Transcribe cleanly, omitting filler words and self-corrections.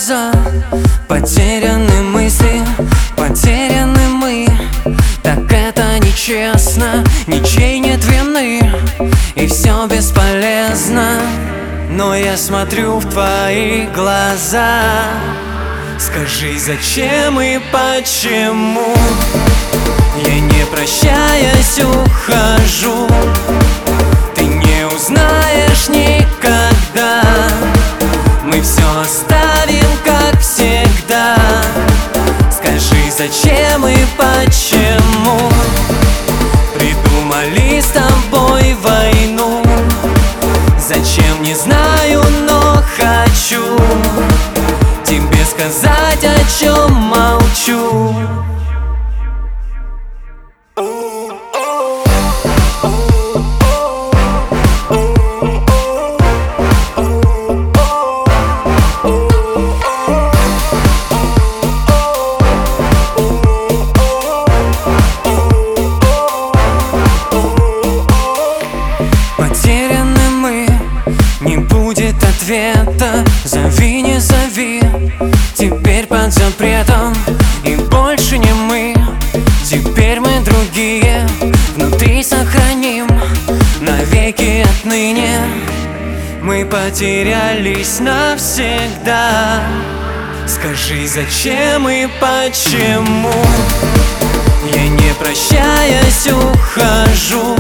глаза. Потеряны мысли, потеряны мы. Так это нечестно, ничьей нет вины, и все бесполезно. Но я смотрю в твои глаза. Скажи, зачем и почему я, не прощаясь, ухожу? Ты не узнаешь никогда. Мы все оставим, как всегда. Скажи, зачем и почему придумали с тобой войну? Зачем, не знаю, но хочу тебе сказать, о чем молчу. Потеряны мы, не будет ответа. Зови, не зови, теперь под запретом. И больше не мы, теперь мы другие. Внутри сохраним навеки отныне. Мы потерялись навсегда. Скажи, зачем и почему я, не прощаясь, ухожу?